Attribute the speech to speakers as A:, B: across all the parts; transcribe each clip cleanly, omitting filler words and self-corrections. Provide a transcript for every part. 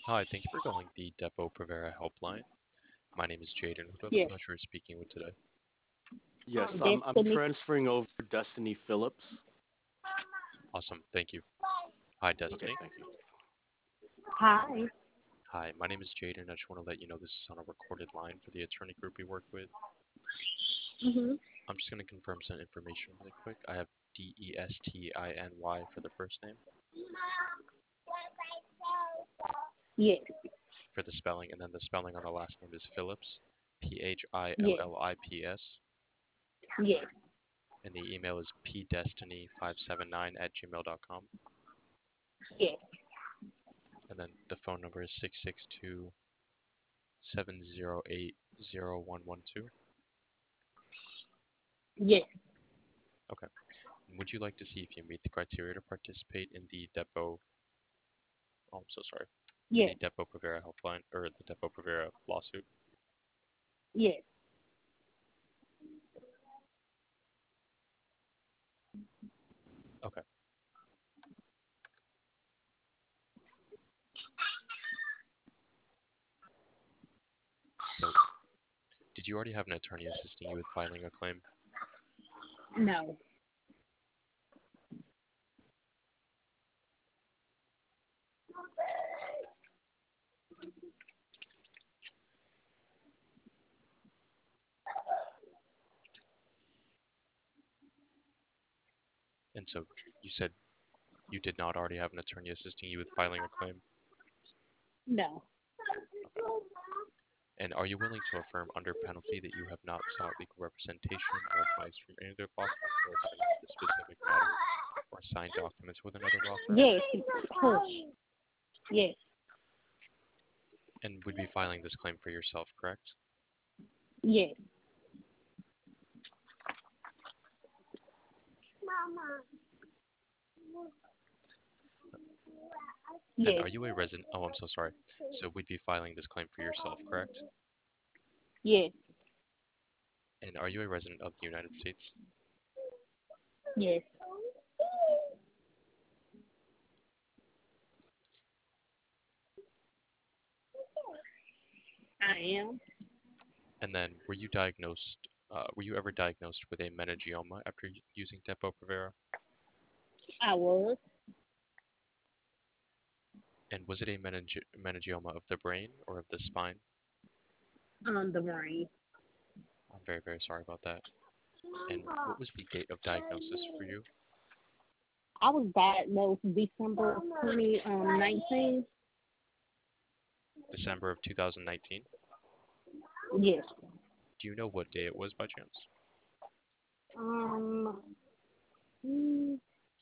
A: Hi, thank you for calling the Depo-Provera helpline. My name is Jaden. Who do I have the
B: Yes.
A: pleasure of speaking with today?
C: Yes, I'm
B: Destiny.
C: transferring over Destiny Phillips.
A: Awesome, thank you. Hi,
C: Okay,
A: Destiny.
C: thank you.
B: Hi.
A: Hi, my name is Jaden. I just want to let you know this is on a recorded line for the attorney group we work with.
B: Mhm.
A: I'm just going to confirm some information really quick. I have Destiny for the first name,
B: Yes.
A: for the spelling, and then the spelling on the last name is Phillips,
B: Yes.
A: Phillips,
B: Yes.
A: and the email is pdestiny579@gmail.com,
B: Yes.
A: and then the phone number is 662-708-0112.
B: Yes.
A: Okay. Would you like to see if you meet the criteria to participate in the Depo, oh, I'm so sorry, in
B: Yes.
A: the Depo Provera helpline, or the Depo Provera lawsuit?
B: Yes.
A: Okay. So, did you already have an attorney assisting you with filing a claim?
B: No.
A: And so, you said you did not already have an attorney assisting you with filing a claim?
B: No.
A: Okay. And are you willing to affirm under penalty that you have not sought legal representation or advice from any other law firm regarding the specific matter or signed documents with another law firm?
B: Yes. Push. Yes.
A: And would be filing this claim for yourself, correct?
B: Yes.
A: And
B: Yes.
A: are you a resident? Oh, I'm so sorry. So we'd be filing this claim for yourself, correct?
B: Yes.
A: And are you a resident of the United States?
B: Yes. I am.
A: And then were you ever diagnosed with a meningioma after using Depo-Provera?
B: I was
A: And was it a meningioma of the brain or of the spine?
B: on the brain.
A: I'm very, very sorry about that. And what was the date of diagnosis for you?
B: I was diagnosed December of 2019.
A: December of 2019?
B: Yes.
A: Do you know what day it was by chance?
B: Um. mm,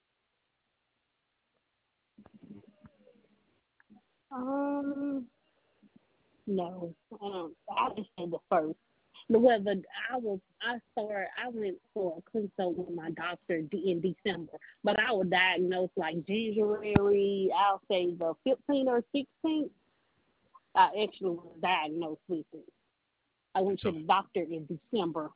B: Um. No. I just say the first. Well, I went for a consult with my doctor in December, but I was diagnosed like January, I'll say the 15th or 16th. I actually was diagnosed with it. I went to
A: So,
B: the doctor in December,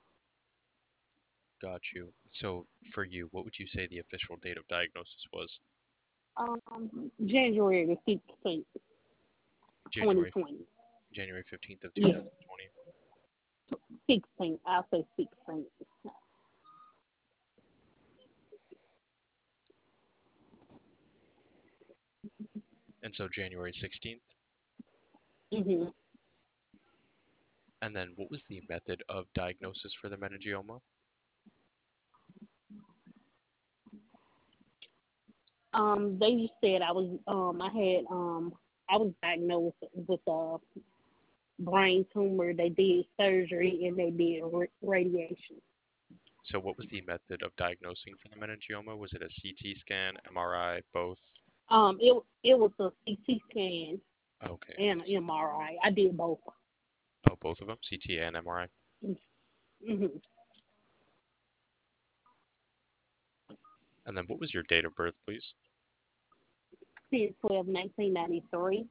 A: got you. So, for you, what would you say the official date of diagnosis was?
B: January the 16th,
A: January
B: 2020.
A: January 15th of
B: Yes,
A: 2020.
B: 16th, I'll say 16th.
A: And so January 16th.
B: hmm
A: And then what was the method of diagnosis for the meningioma?
B: They said I was diagnosed with a brain tumor. They did surgery and they did radiation.
A: So what was the method of diagnosing for the meningioma? Was it a CT scan, MRI, both?
B: It was a CT scan
A: Okay.
B: and an MRI. I did both.
A: Oh, both of them? CT and MRI.
B: Mm-hmm.
A: And then what was your date of birth, please?
B: 10/12/1993.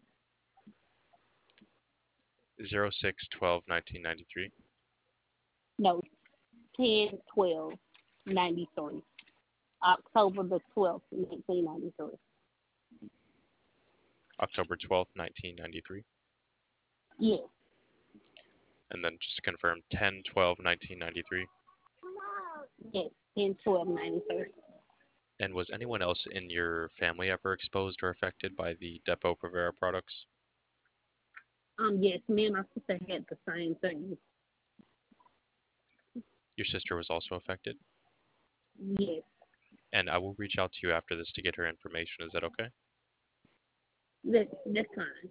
A: 06/12/1993.
B: No, 10/12/93. October the 12th, 1993.
A: October 12th, 1993.
B: Yes.
A: And then just to confirm, 10/12/1993.
B: Yes. 10/12/93.
A: And was anyone else in your family ever exposed or affected by the Depo-Provera products?
B: Yes, me and my sister had the same thing.
A: Your sister was also affected?
B: Yes.
A: And I will reach out to you after this to get her information. Is that okay?
B: That's fine.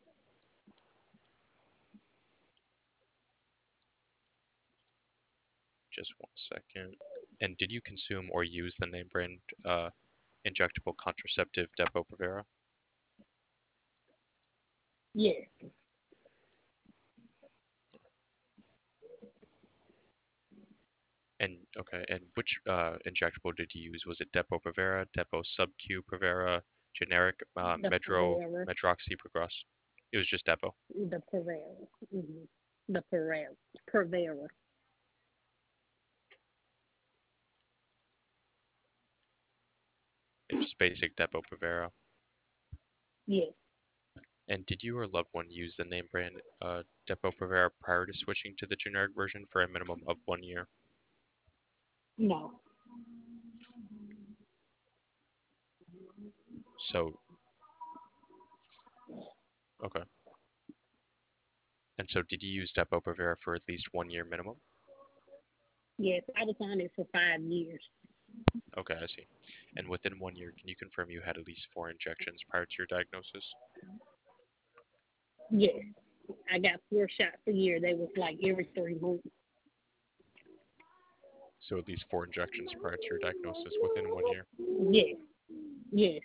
A: Just one second. And did you consume or use the name brand injectable contraceptive Depo-Provera?
B: Yes.
A: And okay, and which injectable did you use? Was it Depo-Provera, Depo Sub-Q Provera, generic
B: The
A: Medro,
B: Pereira.
A: Medroxyprogress? It was just Depo.
B: The Pereira. Mm-hmm. The Pereira. Provera.
A: It's just basic Depo-Provera.
B: Yes.
A: And did you or loved one use the name brand Depo-Provera prior to switching to the generic version for a minimum of 1 year?
B: No.
A: So, okay. And so did you use Depo-Provera for at least 1 year minimum?
B: Yes, I was on it for 5 years.
A: Okay, I see. And within 1 year, can you confirm you had at least 4 injections prior to your diagnosis?
B: Yes. I got 4 shots a year. They was like every 3 months.
A: So at least 4 injections prior to your diagnosis within 1 year.
B: Yes. Yes.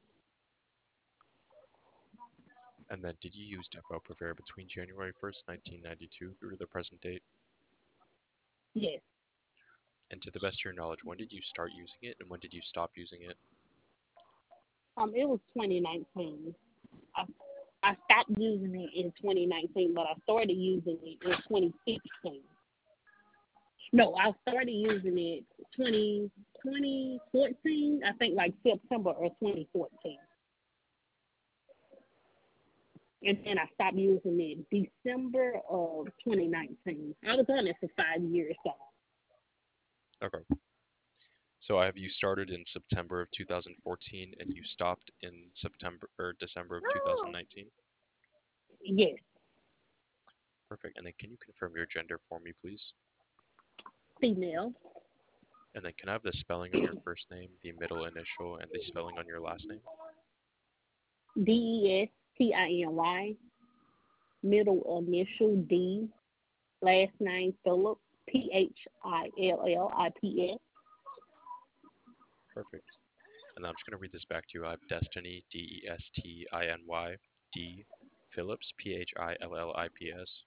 A: And then did you use Depo-Provera between January 1st, 1992 through the present date?
B: Yes.
A: And to the best of your knowledge, when did you start using it and when did you stop using it?
B: It was 2019. I stopped using it in 2019, but I started using it in 2016. No, I started using it 2014. I think like September of 2014. And then I stopped using it December of 2019. I was on it for 5 years, so
A: Okay. So I have you started in September of 2014 and you stopped in September or December of 2019?
B: yes,
A: Perfect. And then can you confirm your gender for me, please?
B: female.
A: And then can I have the spelling on your first name, the middle initial, and the spelling on your last name?
B: Destiny, middle initial D, last name Phillips, Phillips.
A: Perfect. And then I'm just going to read this back to you. I have Destiny, Destiny, D, Phillips, Phillips.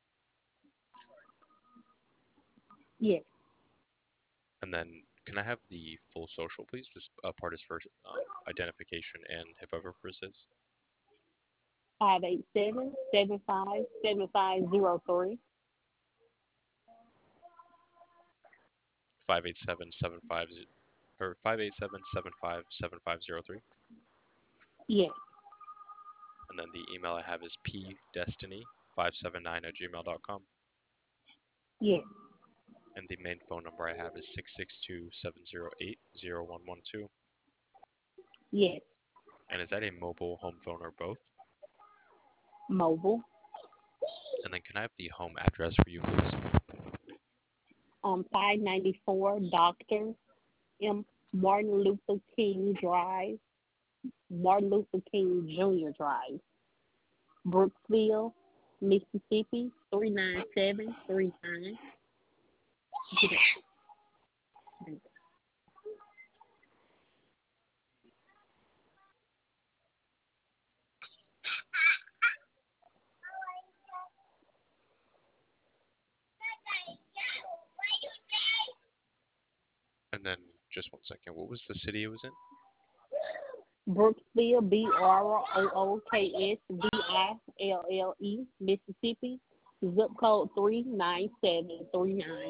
B: Yes,
A: And then can I have the full social, please? Just part is for identification and HIPAA purposes.
B: 587-75-7503.
A: 58775 or 587757503.
B: Yes,
A: And then the email I have is pdestiny579@gmail.com.
B: yes,
A: And the main phone number I have is 662-708-0112.
B: yes.
A: And is that a mobile, home phone, or both?
B: Mobile.
A: And then can I have the home address for you, please?
B: 594 Dr. M. Martin Luther King Drive, Martin Luther King Jr. Drive, Brooksville, Mississippi, 39739.
A: And then just one second. What was the city it was in?
B: Brooksville, Brooksville, Mississippi, zip code 39739.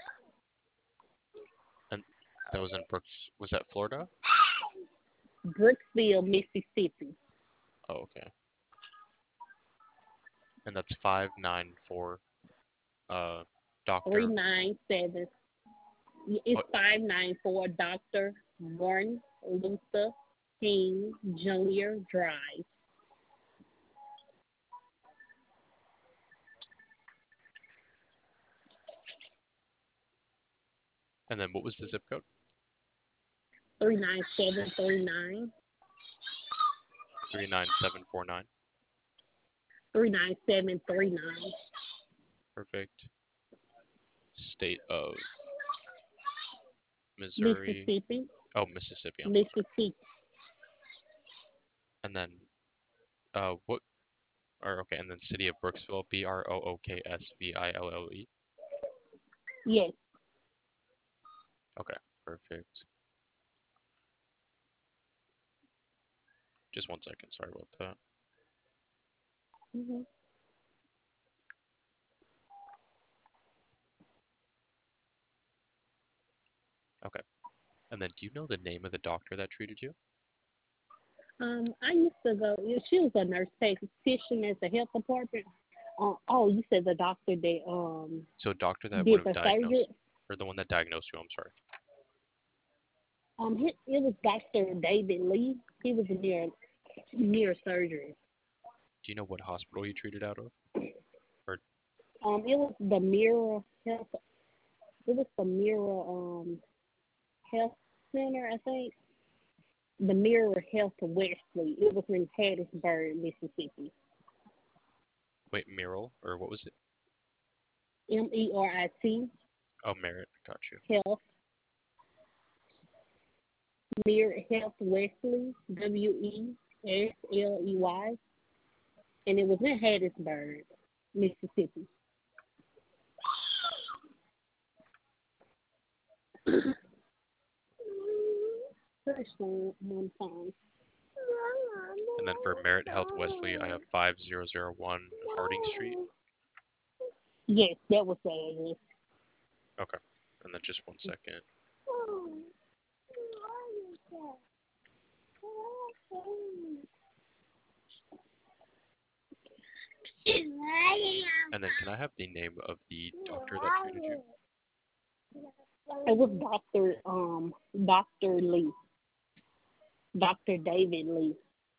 A: And that was in Brooks. Was that Florida?
B: Brooksville, Mississippi.
A: Oh, okay. And that's 594, Dr.
B: 397. It's
A: What?
B: 594 Dr. Martin Luther King Jr. Drive.
A: And then what was the zip code?
B: 39739.
A: 39749.
B: 39739.
A: Perfect. State of Missouri.
B: Mississippi.
A: Oh, Mississippi. I'm sorry.
B: Mississippi.
A: And then what? Or okay, and then city of Brooksville, Brooksville.
B: Yes.
A: Okay, perfect. Just 1 second. Sorry about that.
B: Mm-hmm.
A: Okay. And then do you know the name of the doctor that treated you?
B: I used to go. She was a nurse technician at the health department. Oh, you said the doctor that
A: So doctor that
B: did
A: would
B: the
A: have diagnosed,
B: surgery.
A: or the one that diagnosed you, I'm sorry.
B: It was Dr. David Lee. He was near surgery.
A: Do you know what hospital he treated out of? Or
B: It was the Mirror Health. It was the Mirror Health Center, I think. The Mirror Health Wesley. It was in Hattiesburg, Mississippi.
A: wait, Merrill, or what was it?
B: MERIT
A: Oh, Merritt. Got you.
B: Health. Mirror Health Wesley. WESLEY. And it was in Hattiesburg, Mississippi. One time.
A: And then for Merritt Health Wesley, I have 5001 Harding Street.
B: Yes, that was the address.
A: Okay. And then just 1 second. And then can I have the name of the doctor that treated you?
B: It was Dr. Lee. Dr. David Lee.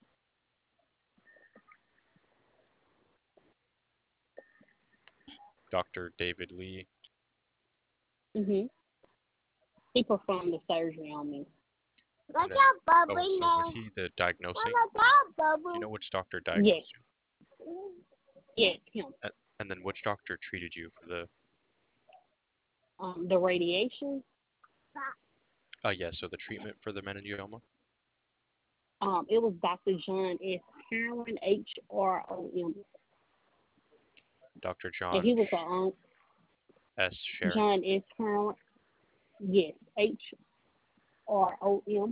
A: Dr. David Lee.
B: Mhm. He performed the surgery on me.
A: And then, oh, so was he the diagnosing? Do you know which doctor diagnosed you?
B: Yes, him.
A: And then which doctor treated you for the?
B: The radiation.
A: Yeah. So the treatment for the meningioma.
B: It was Dr. John S. Harron, HROM.
A: Dr. John
B: And he was a
A: S. Sharon.
B: John S. Harron. Yes, HROM.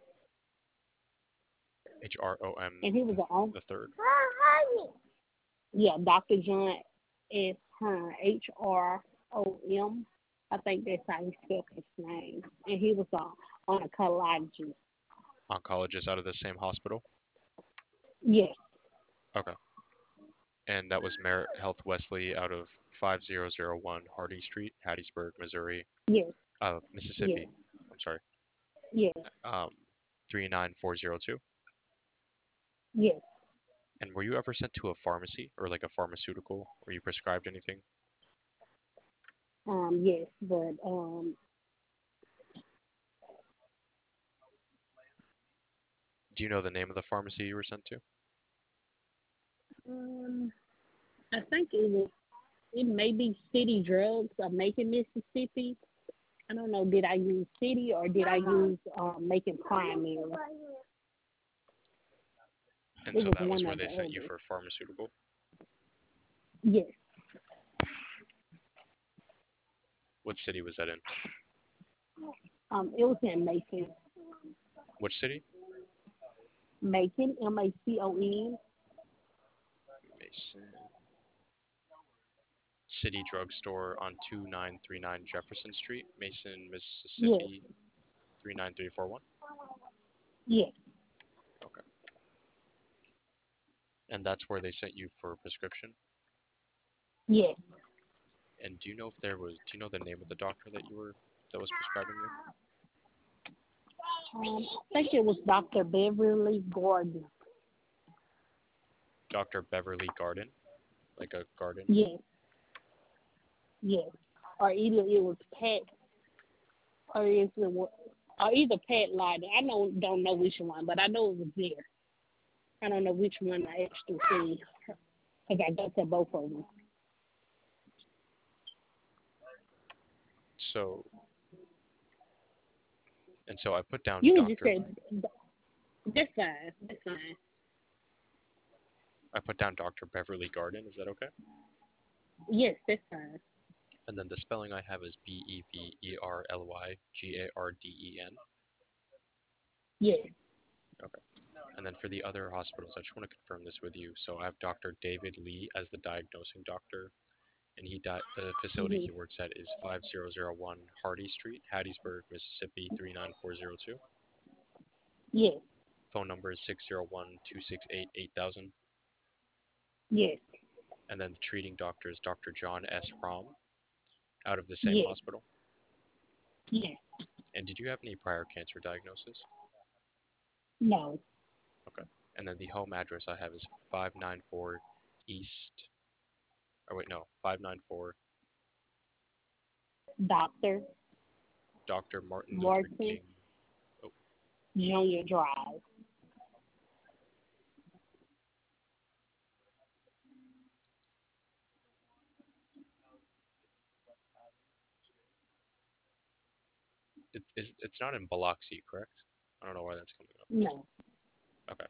A: HROM.
B: And he was
A: the third.
B: Yeah, Dr. John S. Hearn, HROM. I think that's how he spelled his name. And he was on a oncologist.
A: Oncologist out of the same hospital.
B: Yes.
A: Okay. And that was Merritt Health Wesley out of 5001 Harding Street, Hattiesburg, Missouri.
B: Yes.
A: Mississippi.
B: Yes.
A: I'm sorry.
B: Yes.
A: 39402.
B: Yes.
A: And were you ever sent to a pharmacy or like a pharmaceutical? Were you prescribed anything?
B: Yes, but
A: Do you know the name of the pharmacy you were sent to?
B: I think it may be City Drugs of Macon, Mississippi. I don't know, did I use City or did I use Macon Primary?
A: And
B: It
A: so
B: was
A: that was
B: one
A: where
B: of
A: they
B: the
A: sent you
B: others.
A: for pharmaceutical?
B: Yes.
A: What city was that in?
B: It was in Macon.
A: Which city?
B: Macon, Macon.
A: Mason. City Drugstore on 2939 Jefferson Street, Mason, Mississippi, 39341?
B: Yes.
A: Okay. And that's where they sent you for a prescription?
B: Yes.
A: And do you know the name of the doctor that was prescribing you?
B: I think it was Dr. Beverly Gordon.
A: Dr. Beverly Garden? Like a garden?
B: Yes. Yes. Or either it was Pat, or either Pat Lyden. Don't know which one, but I know it was there. I don't know which one I actually see because I got to both of them.
A: So, and so I put down
B: You would just
A: Dr.
B: say that's fine. That's fine.
A: I put down Dr. Beverly Garden. Is that okay?
B: Yes, that's fine.
A: And then the spelling I have is Beverlygarden.
B: Yes.
A: Okay. And then for the other hospitals, I just want to confirm this with you. So I have Dr. David Lee as the diagnosing doctor, and the facility
B: Mm-hmm.
A: he works at is 5001 Hardy Street, Hattiesburg, Mississippi 39402.
B: Yes.
A: Phone number is 601-268-8000.
B: Yes.
A: And then the treating doctor is Dr. John S. Fromm out of the same
B: Yes.
A: hospital.
B: Yes.
A: And did you have any prior cancer diagnosis?
B: No.
A: Okay. And then the home address I have is 594 East, or wait, no, 594
B: Dr.
A: Dr. Martin Luther
B: Martin
A: King. Oh,
B: Junior Drive.
A: it's not in Biloxi, correct? I don't know why that's coming up.
B: No.
A: Okay.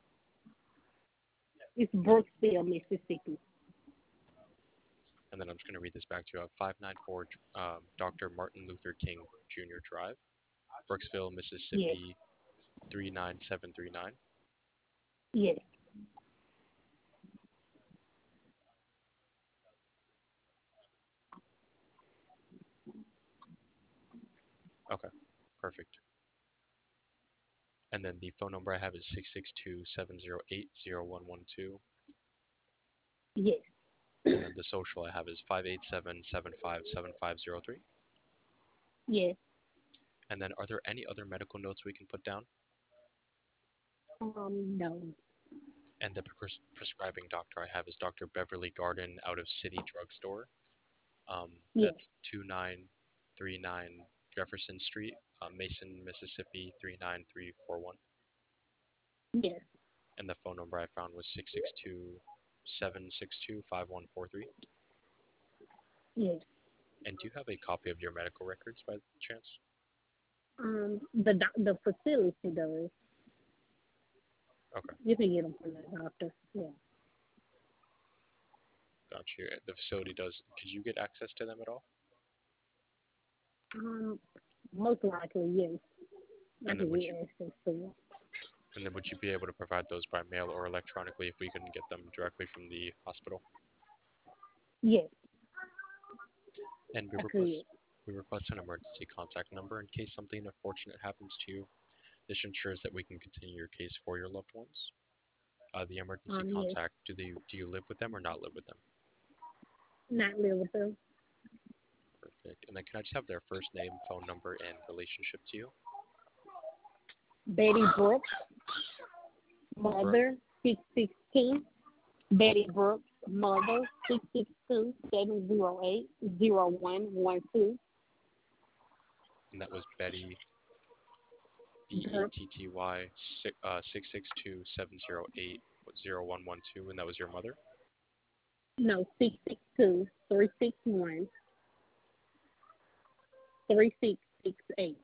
B: It's Brooksville, Mississippi.
A: And then I'm just going to read this back to you. 594 Dr. Martin Luther King Jr. Drive, Brooksville,
B: Yes.
A: Mississippi 39739.
B: Yes.
A: Okay, perfect. And then the phone number I have is 662-708-0112.
B: Yes.
A: And then the social I have is 587-757503.
B: Yes.
A: And then are there any other medical notes we can put down?
B: No.
A: And the prescribing doctor I have is Dr. Beverly Garden out of City Drugstore.
B: Yes.
A: That's 2939 Jefferson Street, Mason, Mississippi 39341.
B: Yes.
A: And the phone number I found was 662-762-5143.
B: Yes.
A: And do you have a copy of your medical records by chance?
B: The facility does.
A: Okay,
B: You can get them from the doctor. Yeah.
A: got you. The facility does. Could you get access to them at all?
B: Most likely, yes. I
A: And then
B: can
A: would
B: get
A: you
B: access to it.
A: and then would you be able to provide those by mail or electronically if we couldn't get them directly from the hospital?
B: Yes,
A: And
B: I could.
A: we request an emergency contact number in case something unfortunate happens to you. This ensures that we can continue your case for your loved ones. The emergency
B: Yes.
A: contact, do you live with them or not live with them?
B: Not live with them.
A: Perfect. And then can I just have their first name, phone number, and relationship to you?
B: Betty Brooks,
A: Brooke.
B: mother, 662. Betty Brooks, mother, 662-708-0112.
A: And that was Betty,
B: Brooks,
A: Betty, 662-708-0112, and that was your mother?
B: no, 662-361-3668.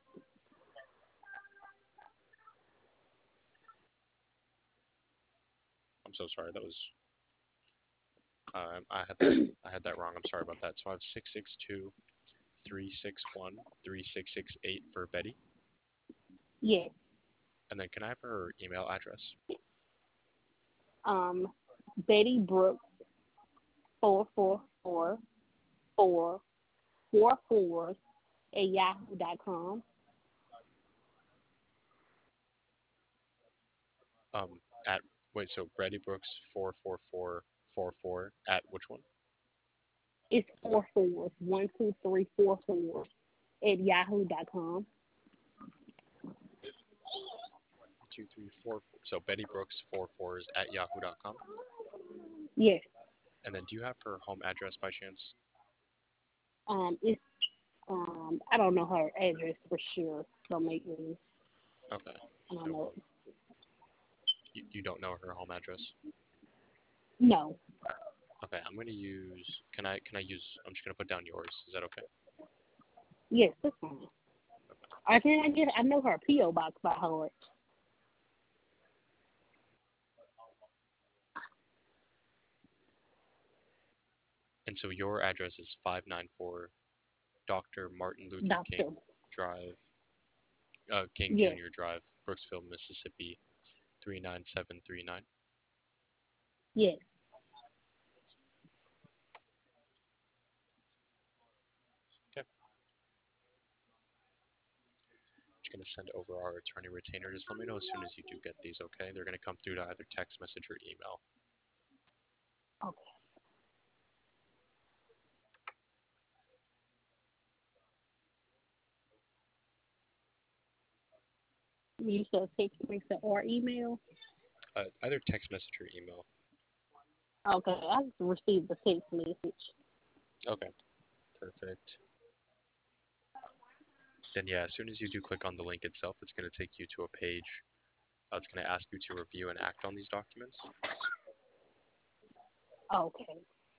A: I'm so sorry. That was I had that wrong. I'm sorry about that. So I have 662-361-3668 for Betty.
B: Yes.
A: And then can I have her email address?
B: Betty Brooks, 444 at yahoo.com.
A: Um, at Wait, so Betty Brooks 44444 at which one?
B: It's 4 4s, 1 2 3 4 4 at yahoo.com.
A: 234. So Betty Brooks 44s at yahoo.com.
B: Yes.
A: And then do you have her home address by chance?
B: It's I don't know her address for sure. Don't make me.
A: Okay.
B: I don't
A: So
B: know.
A: you don't know her home address?
B: No.
A: Okay, I'm gonna use. Can I use? I'm just gonna put down yours. Is that okay?
B: Yes, that's fine. I can I get. I know her PO box by heart.
A: And so your address is 594 Dr. Martin Luther King
B: Doctor.
A: Drive, King
B: Yes.
A: Jr. Drive, Brooksville, Mississippi 39739.
B: Yes.
A: Okay. Just gonna send over our attorney retainer. Just let me know as soon as you do get these. Okay? They're gonna come through to either text message or email.
B: Okay. You said text message or email.
A: Either text message or email.
B: Okay, I just received the text message.
A: Okay. Perfect. Then yeah, as soon as you do click on the link itself, it's gonna take you to a page. It's gonna ask you to review and act on these documents.
B: Okay.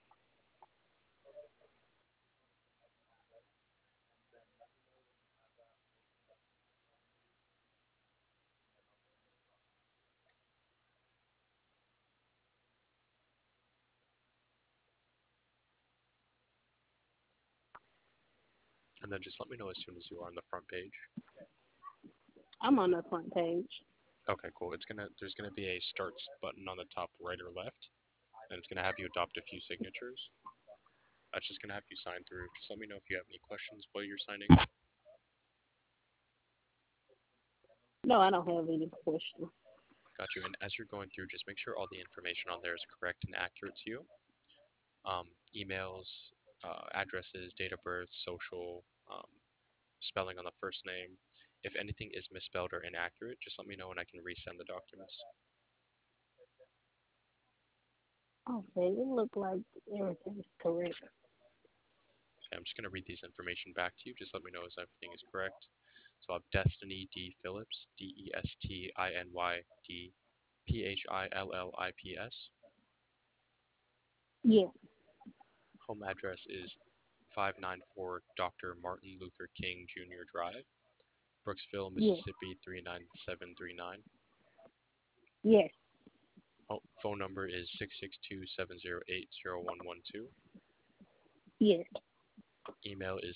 A: And then just let me know as soon as you are on the front page.
B: I'm on the front page.
A: Okay, cool. There's gonna be a start button on the top right or left, and it's gonna have you adopt a few signatures. That's just gonna have you sign through. Just let me know if you have any questions while you're signing.
B: No, I don't have any questions.
A: Got you. And as you're going through, just make sure all the information on there is correct and accurate to you. Emails, addresses, date of birth, social, spelling on the first name. If anything is misspelled or inaccurate, just let me know and I can resend the documents.
B: Okay, it looked like everything's correct.
A: Okay, I'm just going to read these information back to you. Just let me know if everything is correct. So I have Destiny D. Phillips, DESTINY D. PHILLIPS.
B: Yes.
A: Home address is 594 Dr. Martin Luther King Jr. Drive, Brooksville,
B: Yes.
A: Mississippi 39739.
B: Yes.
A: Phone number is 662-708-0112.
B: Yes.
A: Email is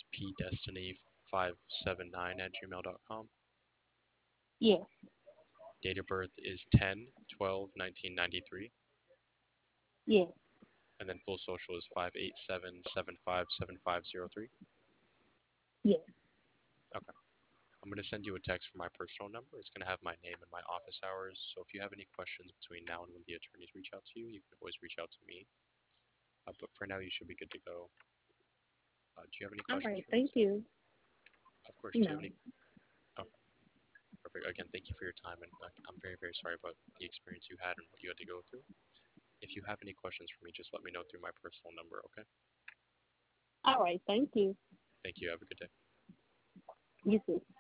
A: pdestiny579@gmail.com.
B: Yes.
A: Date of birth is 10/12/1993.
B: Yes.
A: And then full social is 587-757503.
B: Yes.
A: Okay. I'm going to send you a text from my personal number. It's going to have my name and my office hours. So if you have any questions between now and when the attorneys reach out to you, you can always reach out to me. But for now, you should be good to go. Do you have any
B: All
A: questions
B: right.
A: for me?
B: Thank you.
A: Of course. Do you
B: No.
A: have any? Oh, perfect. Again, thank you for your time. And I'm very, very sorry about the experience you had and what you had to go through. If you have any questions for me, just let me know through my personal number, okay?
B: All right. Thank you.
A: Thank you. Have a good day.
B: You too.